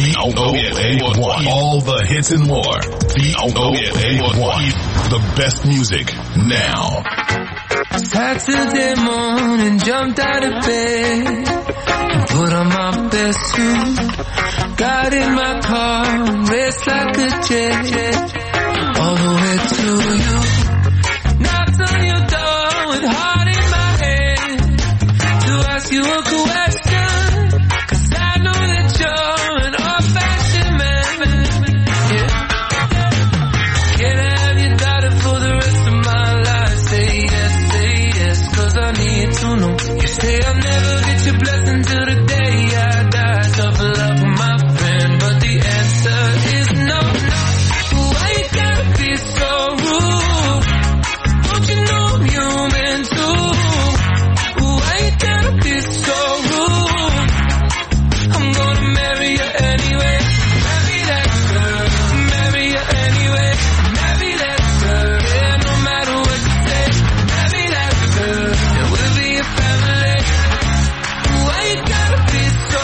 VOA1. All the hits and more. VOA1. The best music now. Saturday morning, jumped out of bed and put on my best suit. Got in my car, raced like a jet, all the way to you. Knocked on your door with heart in my hand to ask you a question, 'cause I know that you're an old-fashioned man. Yeah. Can I have your daughter for the rest of my life? Say yes, 'cause I need to know. You say I'll never get your blessing till the day I die. Tough love for my friend, but the answer is no. Why you gotta be so rude? Don't you know I'm human too? Why you gotta be so rude? I'm gonna marry you anyway. Marry that girl. Marry you anyway. Marry that girl. Yeah, no matter what you say. Marry that girl. And we'll be a family. Why you gotta be so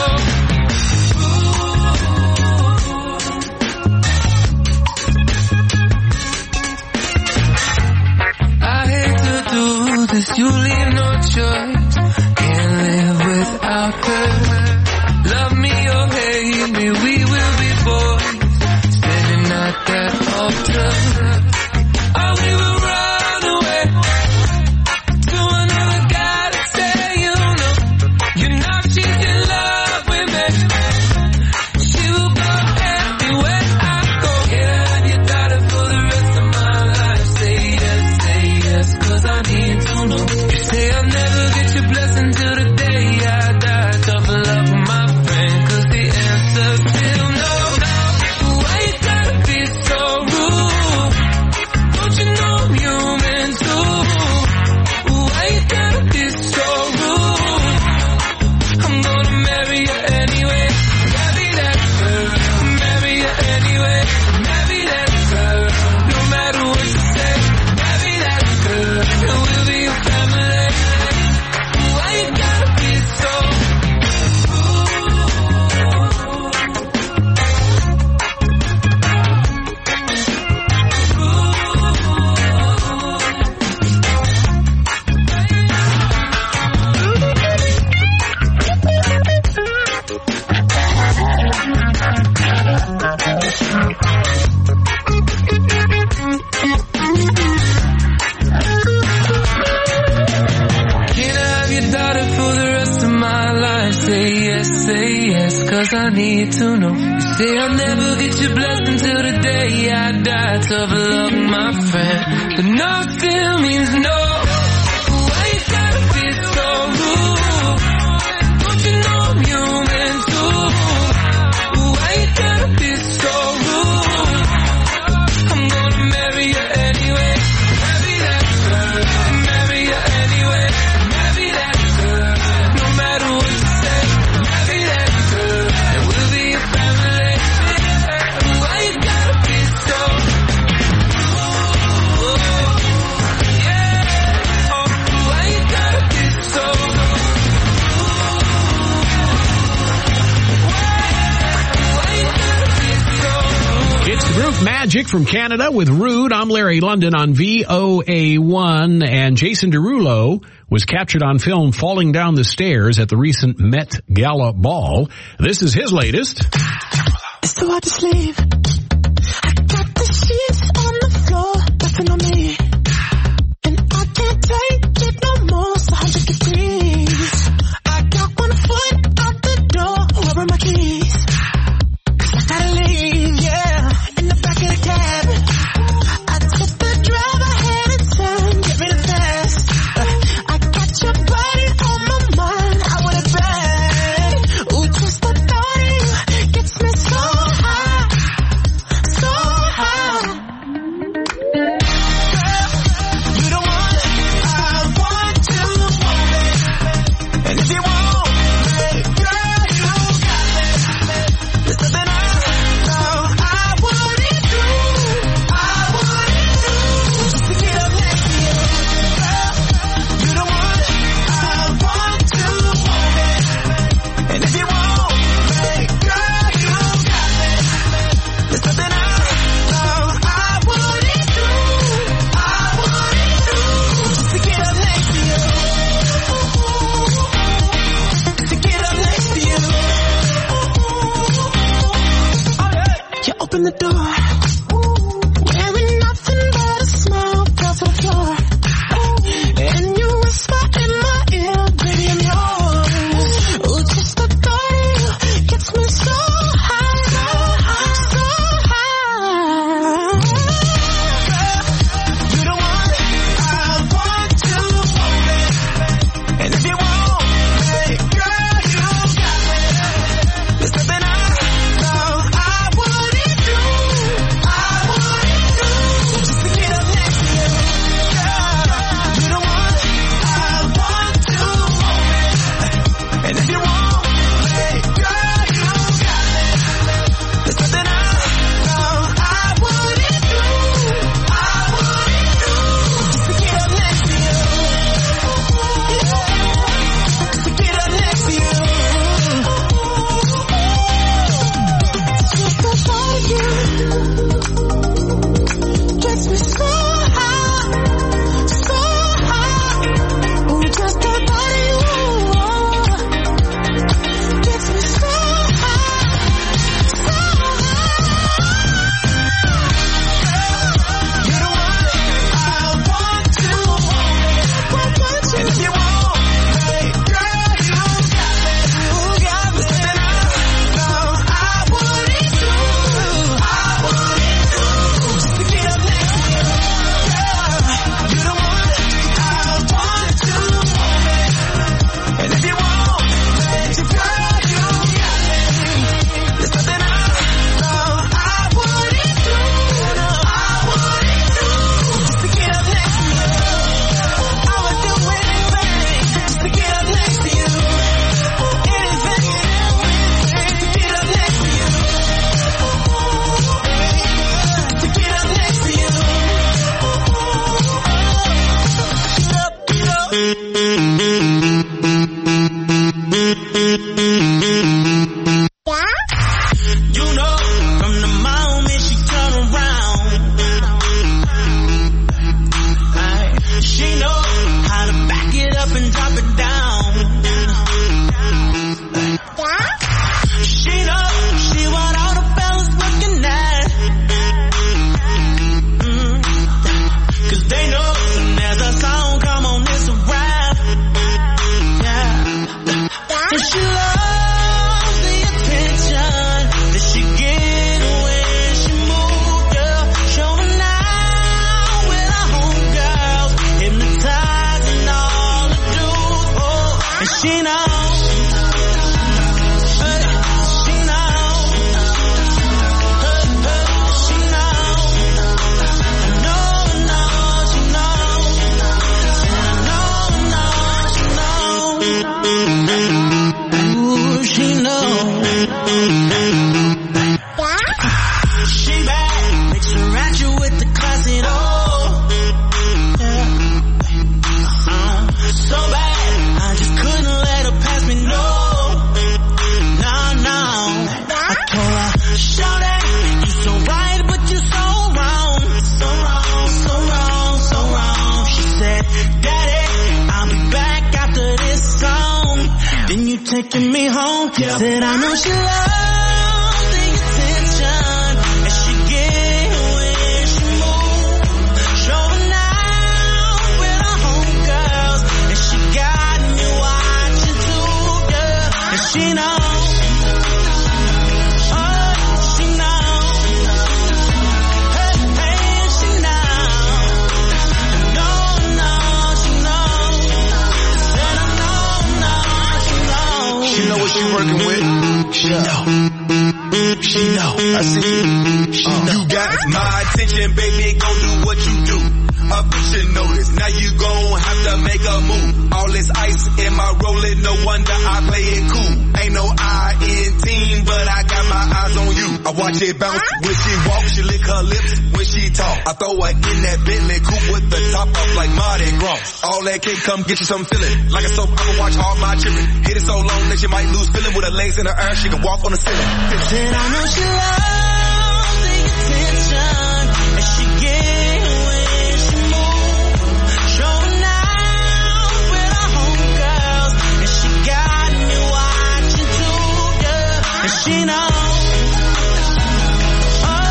I hate to do this, you leave no choice. Can't live without her. Love me or hate me, we will be boys. Standing at that altar. Oh, we will run away to another guy to say you know. You know she's in love with me. She will go everywhere I go. Yeah, your daughter for the rest of my life. Say yes, 'cause I need to know. You say I'll never get your blessing till the day I die. Tough love for my friend, 'cause the answer's still no. Why you gotta be so rude? Don't you know I'm human too? Why you gotta be so rude? I'm gonna marry you anyway. Marry that girl. Marry you anyway. Marry that girl. No matter what you say. Marry that girl. And we'll be a family. Why you gotta be so Can I have your daughter for the rest of my life? Say yes, 'cause I need to know. You say I'll never get your blessing till the day I die. Tough love, my friend, but no still means no. Why you gotta be so rude? Don't you know I'm human too? Why you gotta be so rude? I'm gonna marry you anyway. Marry that girl. Marry you anyway. Marry that girl. No matter what you say. Marry that girl. And we'll be a family. Why you gotta be so yeah. Oh, why you gotta be so why you gotta be so It's the group Magic from Canada with Rude. I'm Larry London on VOA1, and Jason Derulo was captured on film falling down the stairs at the recent Met Gala ball. This is his latest. It's too hard to sleep. I got the sheets on the floor, nothing on me. And I can't take it no more, it's 100 degrees. I got one foot out the door, where are my keys? 'Cause I gotta leave, yeah, in the back of the cab. I took the drive ahead and turned, get rid of fast. I got your body on my mind, I want it back. Ooh, just the thought of you gets me so high, so high. Girl, you the one I want to want it. And if you want me, girl, you got me. open the door. Wearing nothing but a smile, fell to the floor. And you whisper in my ear, baby, I'm yours. Ooh, just the thought of you gets me so high, so high. You're the one I want to hold it. And if you want me, girl, you got me. There's something I know I wouldn't do. Just to get up next to you. Girl, you're the one I want to hold it. And if you want me, girl, you got me. There's something I know I wouldn't do. Just to get up next to you. Just to get up next to you. Just the thought of you gets me so high, so high. Ooh, just the thought of you gets me so high, so high. You're the one I want to hold it. And if you want me, girl, you got me. You got me. Something I know I wouldn't do. Just to get up next to you. Girl, you're the one I want to hold it. And if you want me, girl, you got me. There's something I know I wouldn't do. Just to get up next to you. I would do anything just to get up next to you. Anything to get up next to you. To get up next to you. You know, from the moment she turn around, she know how to back it up and drop it down. She know she want all the fellas looking at. 'Cause they know there's a song come on, it's a rap. Yeah. And she loves the attention that she get when she move, girl. Showing out with her homegirls, hypnotizing all the dudes. Oh, and she knows. She knows. She knows. No, she knows. Ooh, she knows. She bad, makes her at you with the classy door. So bad, I just couldn't let her pass me, no. No. I told her, shawty, you so right, but you so wrong. So wrong. She said, Daddy, I'll be back after this song. Then you taking me home. Said, I know she loves the attention that she get when she move. Showing out with her homegirls, and she got me watching too, girl. And she knows. Oh, she knows. Hey, she knows. No, she knows. Said I know, she knows. She know what she working with. She know. I see you. You got my attention, baby. Go do what you do. A bitch should know this. Now you gon' have to make a move. All this ice in my rolling, no wonder I play it cool. Ain't no I in team, but I got my eyes on you. I watch it bounce when she walk, she lick her lips when she talk. I throw her in that Bentley coupe with the top up like Mardi Gras. All that cake come get you some feeling. Like a soap, I can watch all my children. Hit it so long that she might lose feeling. With her legs in her air, she can walk on the ceiling. Said I know she loves the attention that she get when she moves. Showing out with her homegirls, and she got me watching too, girl. And she knows. Oh,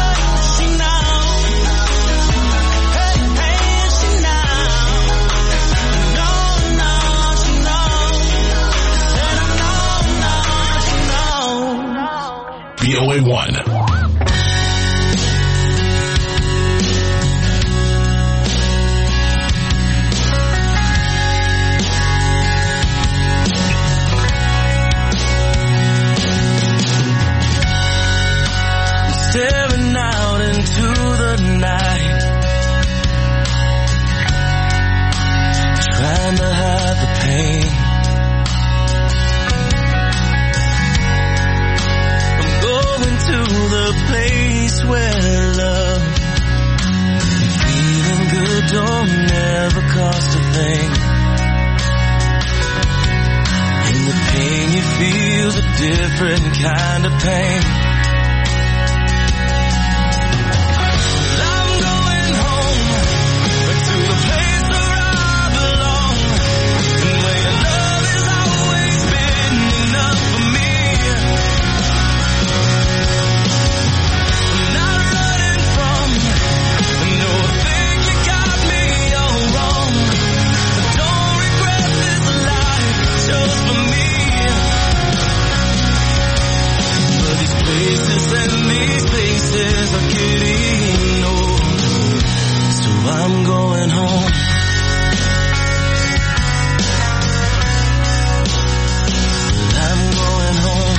VOA1. Staring out into the night, trying to hide the pain. I'm going to the place where love and feeling good don't never cost a thing. And the pain you feel's a different kind of pain. I'm going home. I'm going home.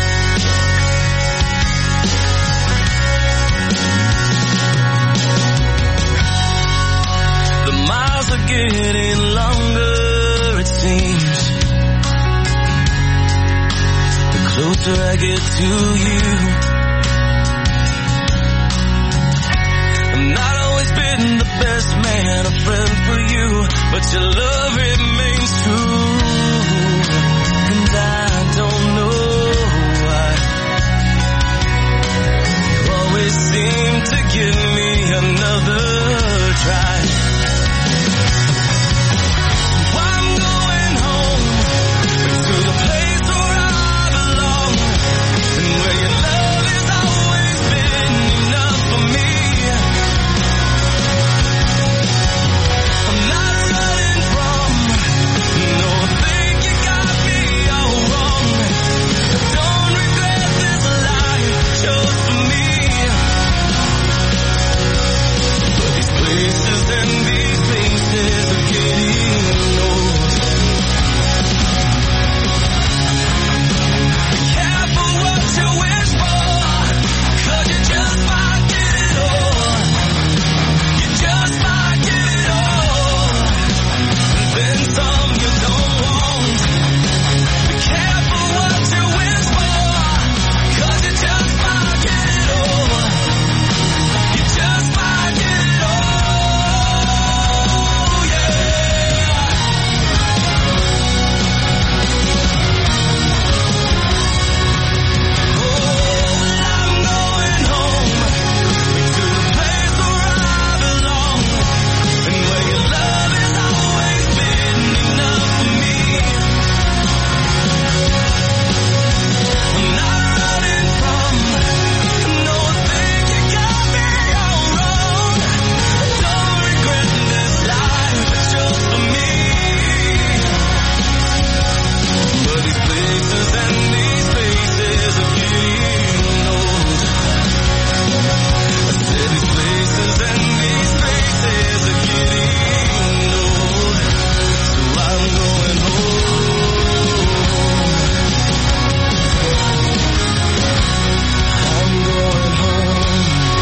The miles are getting longer, it seems. The closer I get to you. I'm not always been the best man, a friend for you, but your love remains true. And I don't know why you always seem to give me another try. I'm going home to the place where I belong, and where your love has always been enough for me. I'm not running from, no, I think you got me all wrong. I don't regret this life you chose for me. But these places and these faces are getting old. Be careful what you wish for, 'cause you just might get it all. You just might get it all. And then some you don't want. Be careful what you wish for, 'cause you just might get it all. You just might get it all, yeah. I'm going home to the place where I belong, and where your love has always been enough for me. I'm not running from, no, I think you got me all wrong. Don't regret this life you chose for me. But these places and these faces are getting old. I said these places and these faces are getting old. So I'm going home. I'm going home.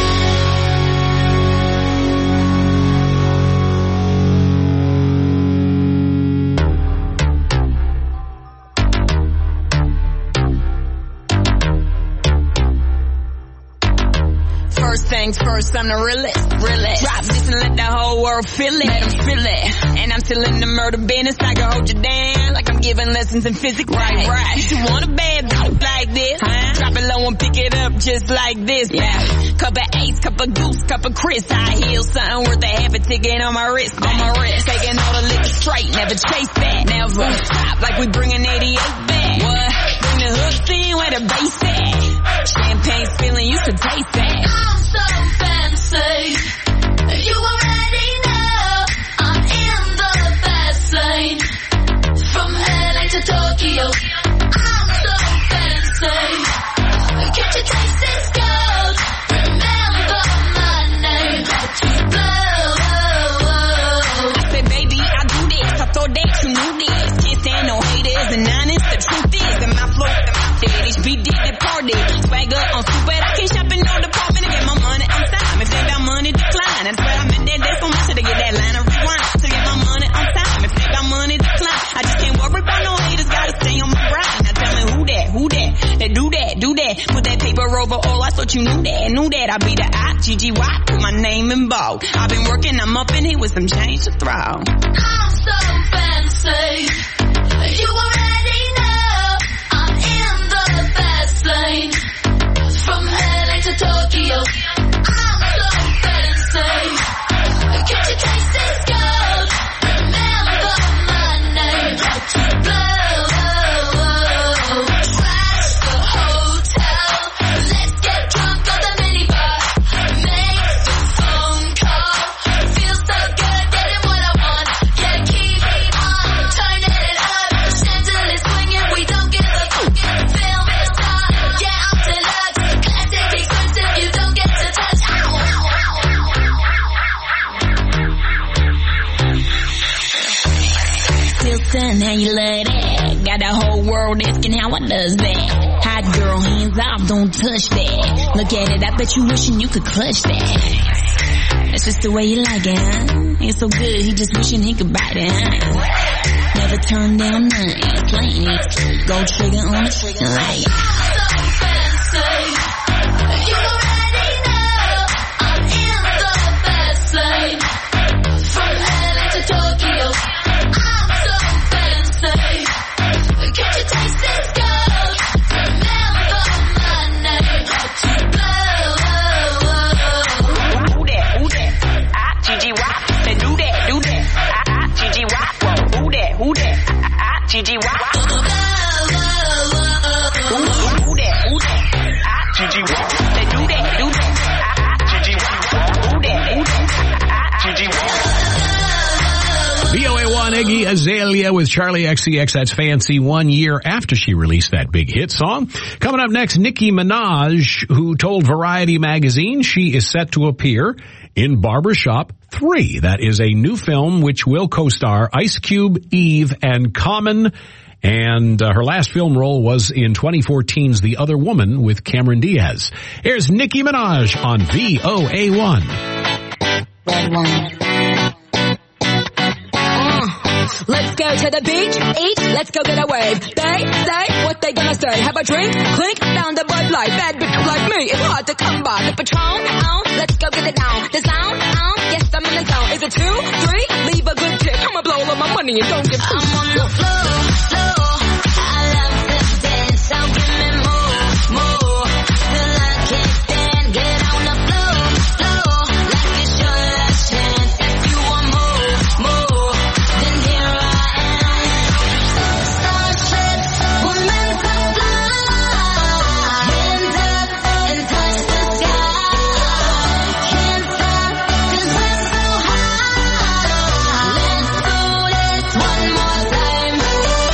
First things first, I'm the realest. Drop this and let the whole world feel it. Let 'em feel it. And I'm still in the murder business. I can hold you down like I'm giving lessons in physics. Right. You want a bad bitch like this? Drop it low and pick it up just like this. Yeah. Cup of Ace, cup of Goose, cup of Chris. I heal something worth a half a ticket on my wrist. Taking all the liquor straight, never chase that. Never stop like we bringing 88 back. What? Bring the hooks in where the bass at. Champagne spilling, you should taste that. I'm so fancy. You already know I'm in the fast lane. From LA to Tokyo, I'm so fancy. Can't you tell? number overall. I thought you knew that. I be the IGGY, put my name in bold. I've been working, I'm up in here with some change to throw. I'm so fancy. You already know I'm in the fast lane. From LA to Tokyo, I'm so fancy. Can't you taste this gold? Remember my name. Blow, trash the hotel. Let's get drunk on the minibar. Make the phone call. Feels so good getting what I want. Yeah, keep on turning it up. Chandelier swinging, we don't give a fuck. Film star, yeah, I'm deluxe. Classic expensive, you don't get to touch. Still stunned how you love that. Got the whole world asking how I does that. Hot girl, hands off, don't touch that. Look at it, I bet you wishing you could clutch that. That's just the way you like it, huh? It's so good, he just wishing he could bite it, huh? Never turn down nothing, plain it. Go trigger on the trigger like. I'm so fancy. You already know I'm in the fast lane. From LA to Tokyo, I'm so fancy. Can't you taste this gold? Remember my name. Blow. Who that? IGGY. Say do that. IGGY. Who that? IGGY. Who that? IGGY. Say do that. IGGY. Who that? IGGY. VOA1 Iggy Azalea with Charlie XCX. That's Fancy 1 year after she released that big hit song. Coming up next, Nicki Minaj, who told Variety magazine she is set to appear in Barbershop 3. That is a new film which will co-star Ice Cube, Eve, and Common. And her last film role was in 2014's The Other Woman with Cameron Diaz. Here's Nicki Minaj on VOA1. Red one. Let's go to the beach, eat, let's go get a wave. They say what they gonna say. Have a drink, clink, down the Bud Light. Bad bitch like me, it's hard to come by. The Patron, let's go get it down. The sound, yes, I'm in the zone. Is it 2, 3? Leave a good tip. I'ma blow all my money and don't give two. I'm on the floor. I love to dance, so give me more. Till I can't stand, get on the floor. Like it's your last chance. If you want more, then here I am. Starships were meant to fly. Hands up and touch the sky. Can't stop 'cause we're so high. Let's do this one more time.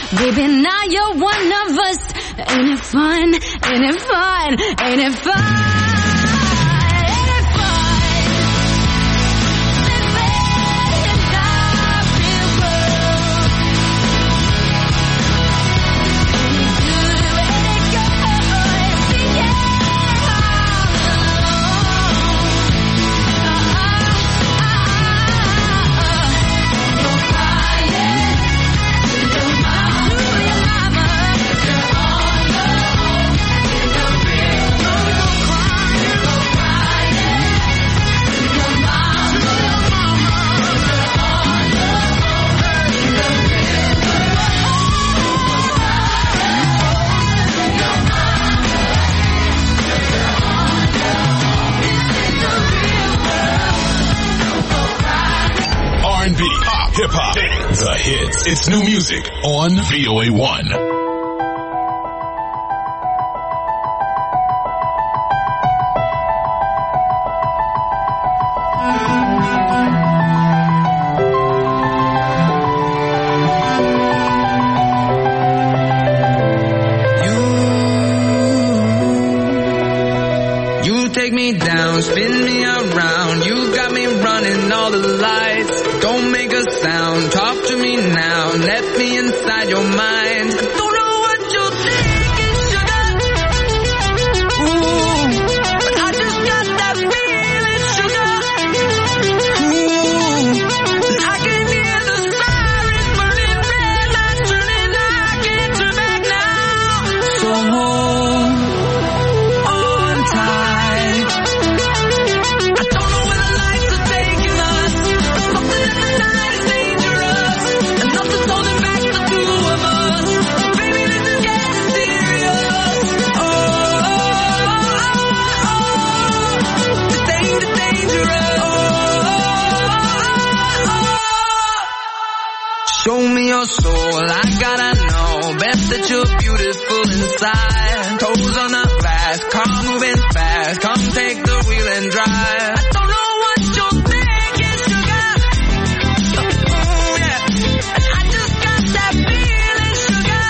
Baby, now you're one of us. Ain't it fun? Ain't it fun? Ain't it fun? Hip hop, the hits. It's new music on VOA1. You take me down, spin me around. You got me running all the lights. Don't make a sound, talk to me now. Let me inside your mind. I don't know what you're thinking, sugar. Ooh, but I just got that feeling, sugar. Ooh, and I can hear the sirens burning, red lights turning. I can't turn back now. So hold on tight. I don't know where the lights are taking us. Something in the night is dangerous, and nothing's holding back the two of us. Baby, this is getting serious. Oh, this ain't dangerous. Show me your soul, I gotta know. Best that you're beautiful inside. Toes on the glass, car moving fast. Come take the wheel and drive. I don't know what you're thinking, sugar. Yeah. And I just got that feeling, sugar.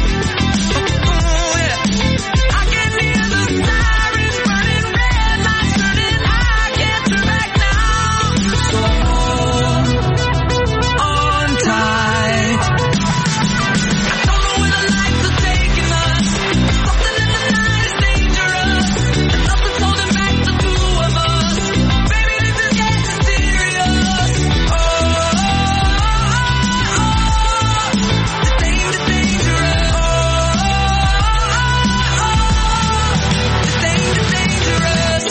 Yeah. I can hear the sirens burning, red lights turning. I can't turn back now. So hold on tight. I don't know where the lights are taking us. Something in the night is dangerous, and nothing's holding back the two of us. Baby, this is getting serious. Oh, this ain't dangerous. Oh, this ain't dangerous.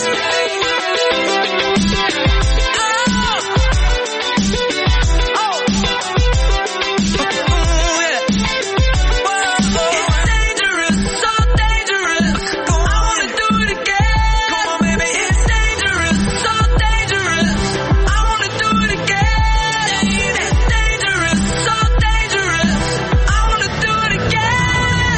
It's dangerous, so dangerous. I wanna do it again. Come on, baby. It's dangerous, so dangerous. I wanna do it again. It's dangerous, so dangerous. I wanna do it again.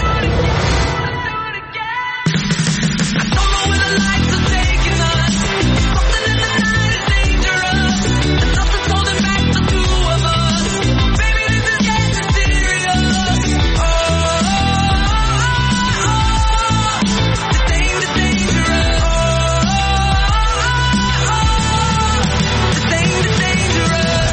I don't know where the lights are taking us. Something in the night is dangerous, and nothing's holding back the two of us. Baby, this is getting serious. Oh, this ain't dangerous. This ain't dangerous.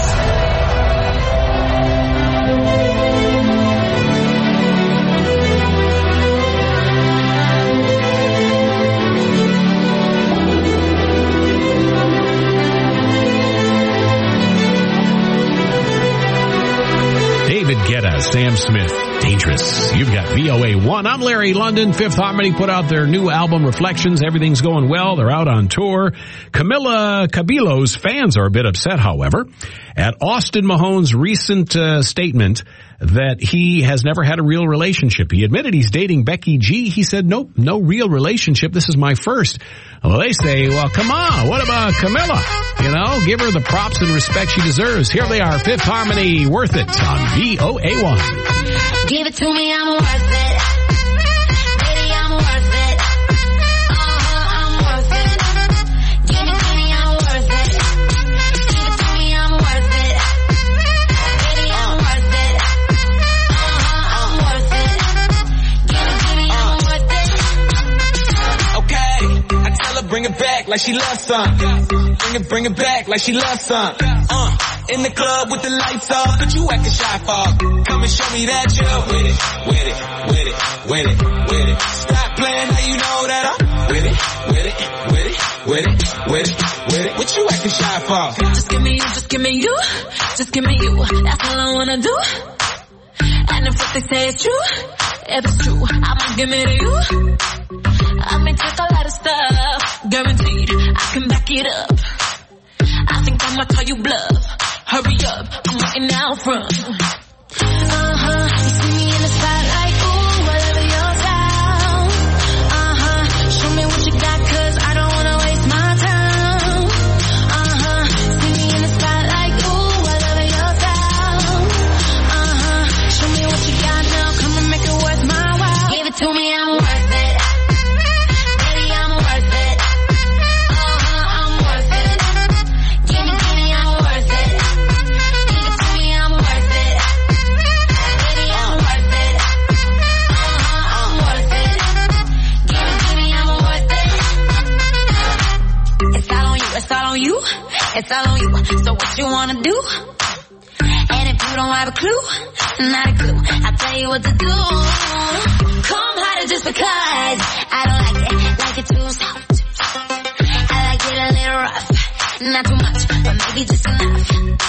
David Guetta, Sam Smith, Dangerous. You've got VOA1. I'm Larry London. Fifth Harmony put out their new album, Reflections. Everything's going well. They're out on tour. Camila Cabello's fans are a bit upset, however, at Austin Mahone's recent statement that he has never had a real relationship. He admitted he's dating Becky G. He said, nope, no real relationship. This is my first. Well, they say, well, come on. What about Camila? You know, give her the props and respect she deserves. Here they are, Fifth Harmony, Worth It on VOA1. Give it to me, I'm worth it. Baby, I'm worth it. I'm worth it. Give it to me, I'm worth it. Give it to me, I'm worth it. Baby, I'm worth it. I'm like she loves some. Bring it back like she loves some. In the club with the lights off, but you acting shy for. Come and show me that you're with it, with it, with it, with it, with it. Stop playing, now you know that I'm with it, with it, with it, with it, with it, with it. What you acting shy for? Just give me you, just give me you, just give me you. That's all I wanna do. And if what they say is true, if it's true, I'ma give it to you. I may take a lot of stuff, guaranteed I can back it up. I think I'ma call you bluff. Hurry up, I'm waiting out front. You see me in the spotlight, ooh, whatever your style. Show me what you got, 'cause I don't wanna waste my time. See me in the spotlight, ooh, whatever your style. Show me what you got now, come and make it worth my while. Give it to me, I'm worth it. Baby, I'm worth it. I'm worth it. Give me, I'm worth it. Give it to me, I'm worth it. Baby, I'm worth it. I'm worth it. Give me, I'm worth it. It's all on you, it's all on you, it's all on you. So what you wanna do? And if you don't have a clue, not a clue, I'll tell you what to do. Come harder just because I don't like it too soft. I like it a little rough, not too much, but maybe just enough.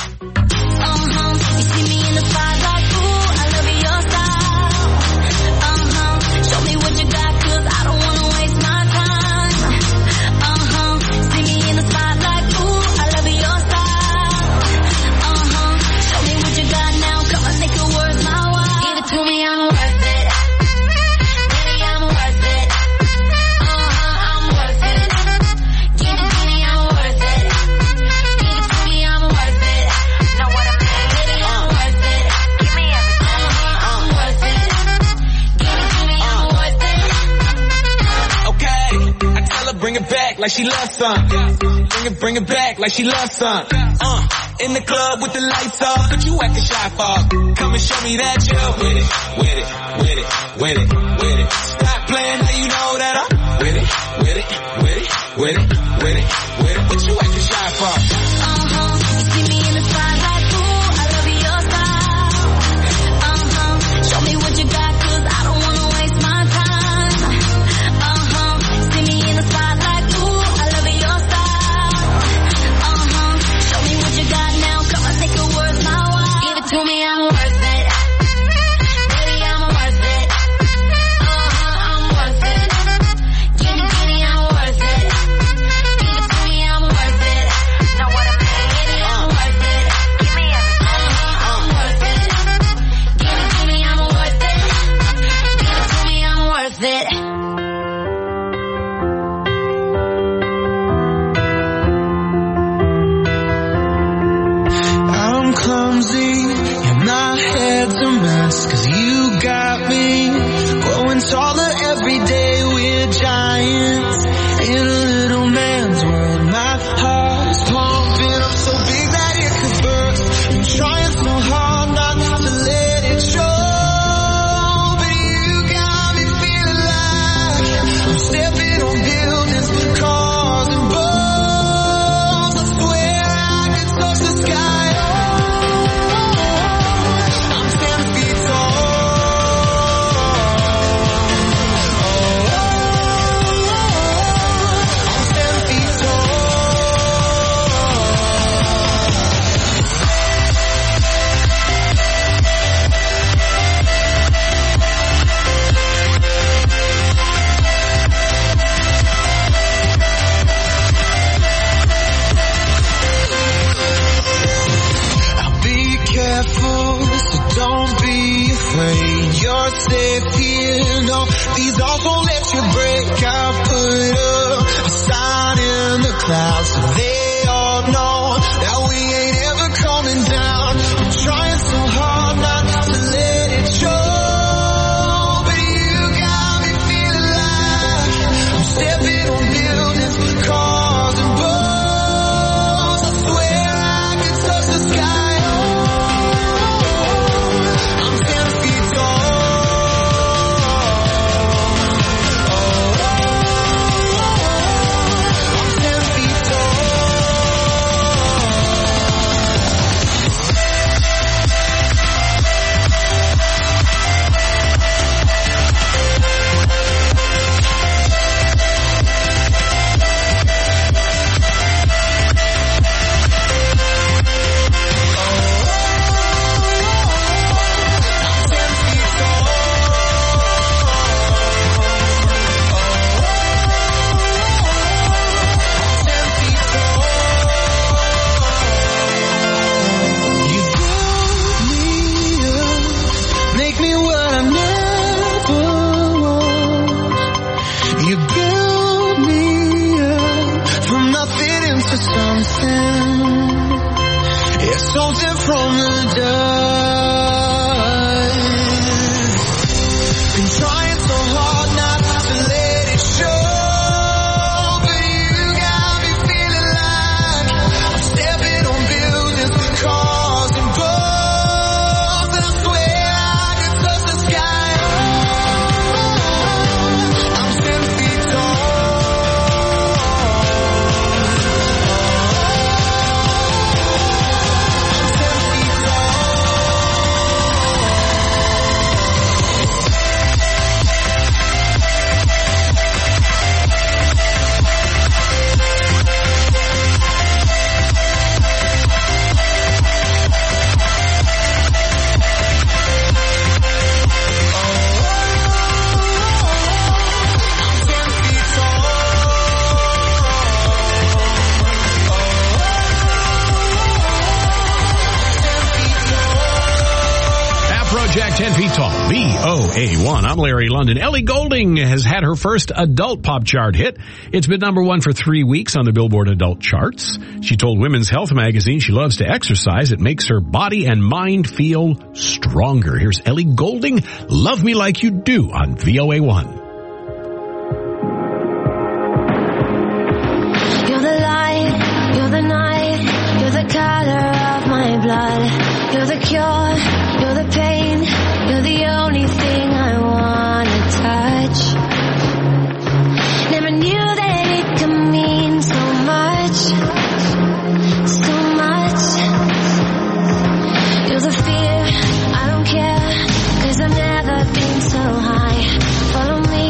You see me in the spotlight, ooh, I love your style. Show me what you got, 'cause I don't wanna waste my time. See me in the spotlight, ooh, I love your style. Show me what you got now, come on, make it worth my while. Give it to me, I'm worth it. Baby, I'm worth it. I'm worth it. Give it to me, I'm worth it. Give it to me, I'm worth it. Know what I mean? Baby, I'm worth it. Give me everything. I'm worth it. Give it to me, I'm worth it. Okay, I tell her bring it back like she loves some. Bring it back like she loves some. In the club with the lights off, but you acting shy for. Come and show me that you're with it, with it, with it, with it, with it. Stop playing, now you know that I'm with it, with it, with it, with it, with it, with it. What you acting shy for? You see me in the spotlight, ooh, I love your style. Show me what you got, 'cause I don't wanna waste my time. See me in the spotlight, ooh, I love your style. Show me what you got now, come on, make it worth my while. Give it to me, I'm worth it. Baby, I'm worth it. I'm worth it. Give me, I'm worth it. Give it to me, I'm worth it. Know what I mean? Baby, I'm worth it. Give me everything. I'm worth it. Give it to me, I'm worth it. Give it to me, I'm worth it. I'm clumsy, and my head's a mess, 'cause you got me growing taller every day. We're giants in a little man's world. My heart is pumping up so big that it could burst. I'm trying so hard not to let it show, but you got me feeling like I'm stepping on buildings, cars and boats. I swear I could touch the sky. I'm 10 feet tall. I'm 10 feet tall. I'll be careful, so don't be afraid. You're safe here, no, these walls won't let you break. I'll put up a sign in the clouds so they all know that we ain't ever coming down. I'm trying so hard not to let it show, but you got me feeling like I'm stepping on buildings, cars and boats. I swear I could touch the sky. I'm 10 feet tall. I'm 10 chosen from the dust. Been trying so hard not to let it show, but you got me feeling like I'm stepping on buildings with cars and boats, and I swear I can touch the sky. I'm 10 feet tall. Jack 10 Feet Tall, VOA1. I'm Larry London. Ellie Goulding has had her first adult pop chart hit. It's been number 1 for 3 weeks on the Billboard adult charts. She told Women's Health magazine she loves to exercise. It makes her body and mind feel stronger. Here's Ellie Goulding, Love Me Like You Do on VOA1. You're the light, you're the night, you're the color of my blood. You're the cure, you're the pain, you're the only thing I wanna touch. Never knew that it could mean so much, so much. You're the fear, I don't care, 'cause I've never been so high. Follow me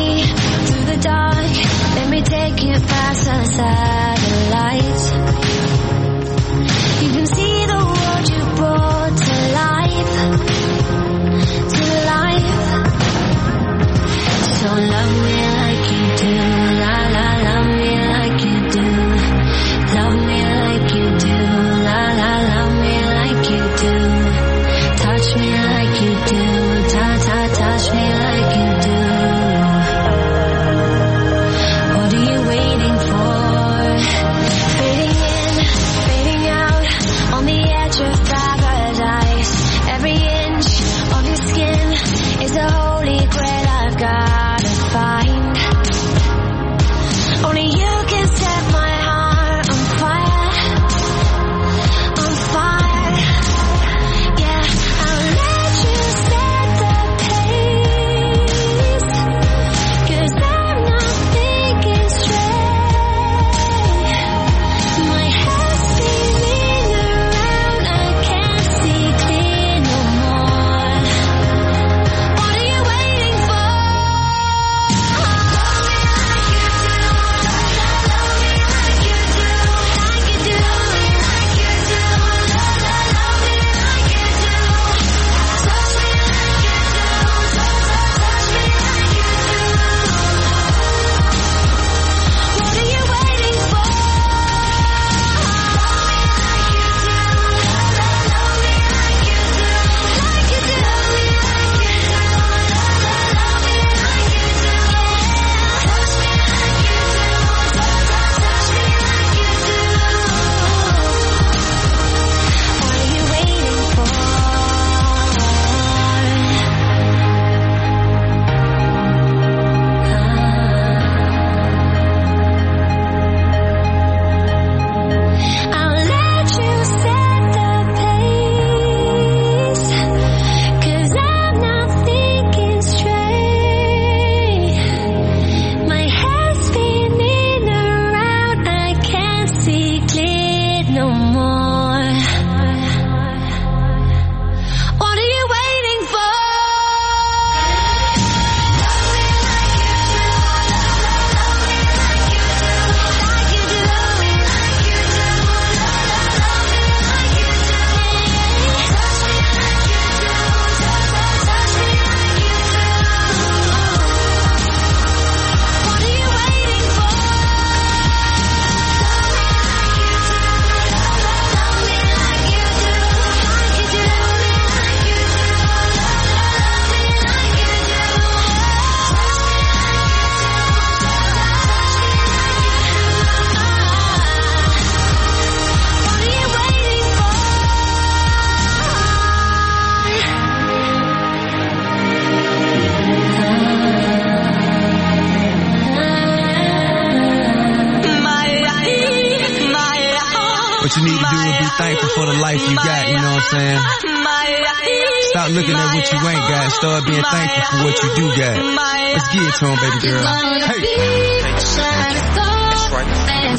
what you need to do is be thankful for the life you got, you know what I'm saying? Stop looking at what you ain't got. Start being thankful for what you do got. Let's get it to him, baby girl. Hey. That's right.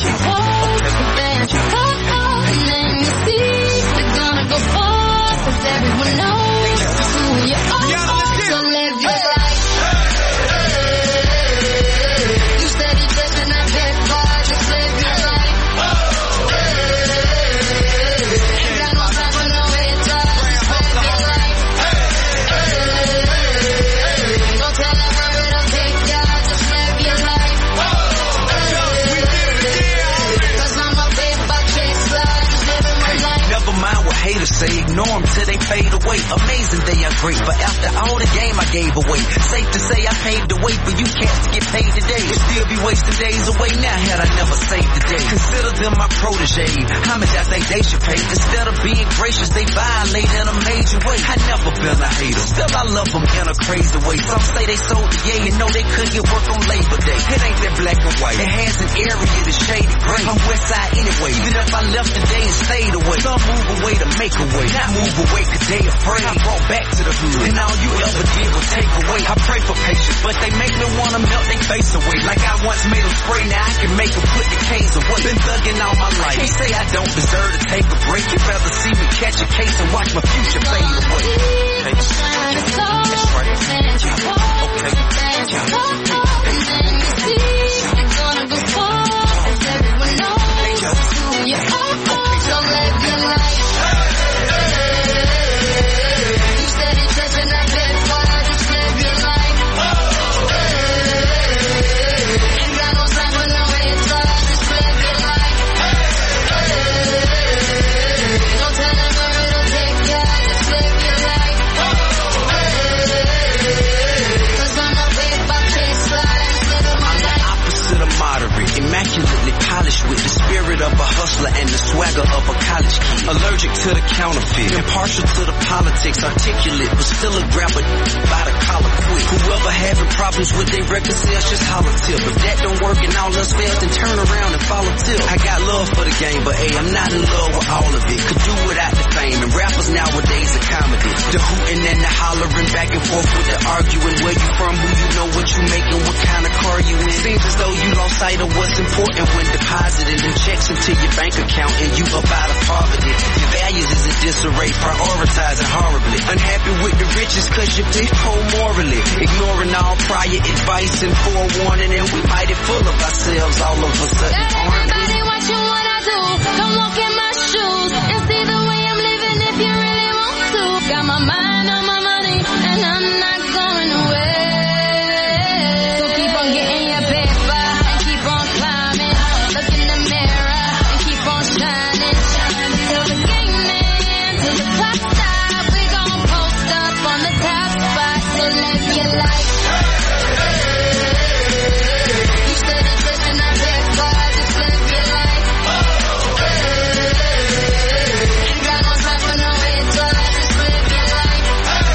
And then you see they're gonna go far, 'cause everyone knows who you are. So live your life. You steady touching that bed bar, just live your life. Ain't got no time for no haters, just live your life. Don't tell them where it'll take ya, just live your life. 'Cause I'm a paper chaser, just living my life. Never mind what haters say, ignore them till they fade away. Amazing they are great, but after all the game I gave away. Safe to say I paved the way for you cats to get paid today. You'd still be wasting days away now had I never saved the day. Consider them my protege, homage I think they should pay. Instead of being gracious, they violate in a major way. I never been a hater, still I love them in a crazy way. Some say they sold the yay and know they couldn't get work on Labor Day. It ain't that black and white, it has an area that's shaded gray. I'm west side anyway, even if I left today and stayed away. Some move away to make a way, not move away 'cause they afraid. I brought back to the hood, and all you ever did was take away. I pray for patience, but they make me wanna melt their face away. Like I once made them spray, now I can make them put the K's away. Been thugging all my life, they say I don't deserve to take a break. You'd rather see me catch a case and watch my future fade away. Hey. That's right. Okay. And then you see they're gonna go far, 'cause everyone knows who you are. So live your life. You steady touching that bed bar, just live your life. Ain't got no time for no haters, just live your life. Don't tell them where it'll take ya, just live your life. 'Cause I'm a paper chaser, just living my life. Opposite of moderate, immaculately polished with the spirit of a hustler and the swagger of a college kid. Allergic to the counterfeit, impartial to the politics, articulate, but still a grabber by the collar quick. Whoever having problems with their record sales, just holler tip. If that don't work and all else fails, then turn around and follow tip. I got love for the game, but hey, I'm not in love with all of it. Could do without the fame, and rappers nowadays are comedy. The hooting and the hollering, back and forth with the arguing. Where you from, who you know, what you making, what kind of car you in. Seems as though you lost sight of what's important when depositing in checks into your bank account and you up out of poverty. Your values is in disarray, prioritizing horribly. Unhappy with the riches 'cause you're big home morally. Ignoring all prior advice and forewarning, and we mighty full of ourselves all of a sudden. Everybody watching what I do, come walk in my shoes and see the way I'm living if you really want to. Got my mind on my money and I'm not going away. So keep on getting your paper and keep on climbing. Look in the mirror and keep on shining. Till the game ends, till the clock stops, we gon' post up on the top spot. So live your life. You steady touching that bed bar, just live your life. Ain't got no time for no haters, just live your life.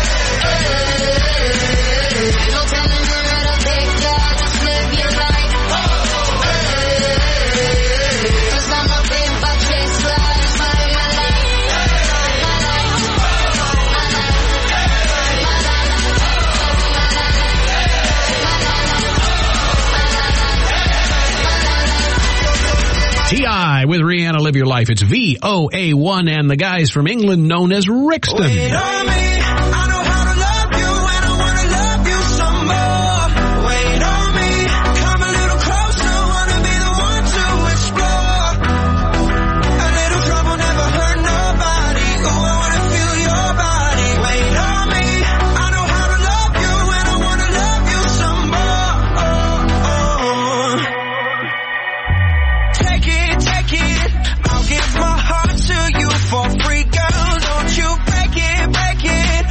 Don't tell them where it'll take ya, just live your life. 'Cause I'm a paper chaser, just live my life. T.I. with Rihanna, Live Your Life. It's VOA1 and the guys from England known as Rixton. Wait on me, I know how to love you and I wanna love you some more. Wait on me, come a little closer, wanna be the one to explore. A little trouble never hurt nobody, ooh, I wanna feel your body. Wait on me, I know how to love you and I wanna love you some more. Take it, I'll give my heart to you for free, girl. Don't you break it.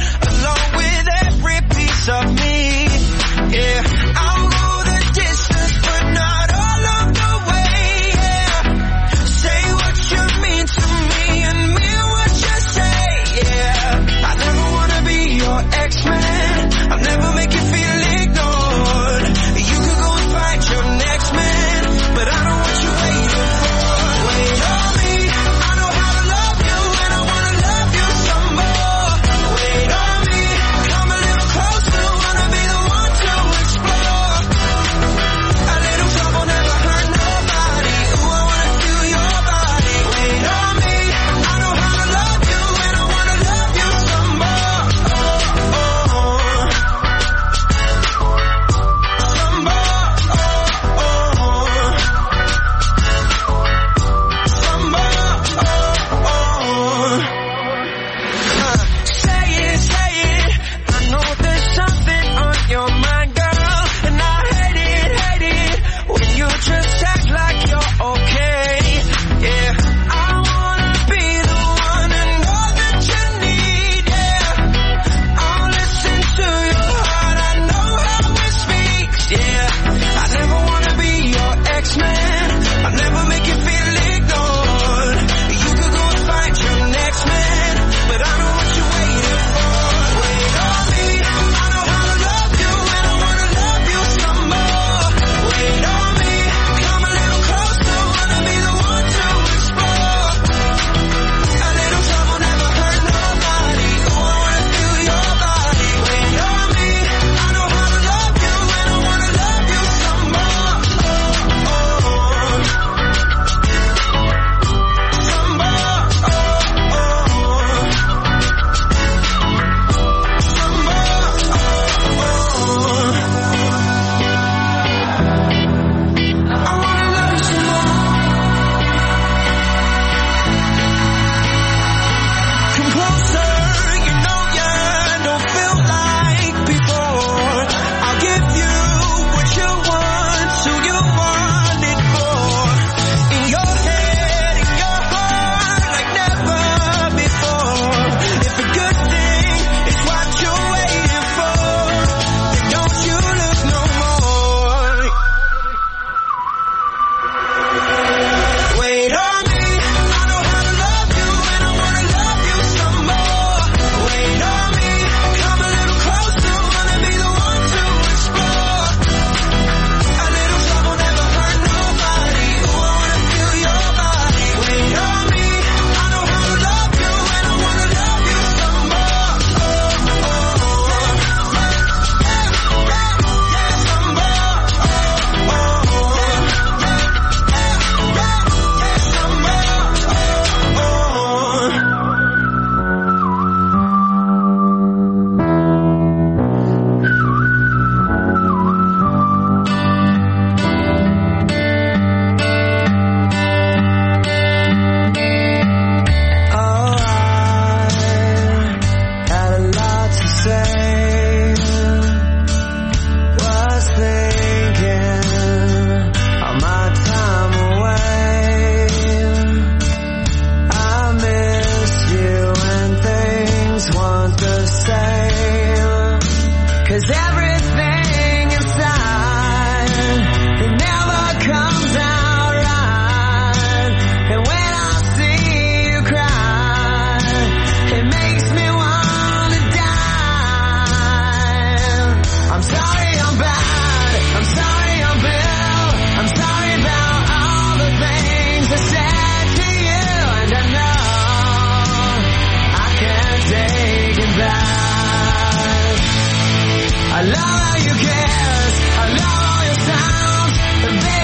I love how you kiss, I love all your sounds, baby.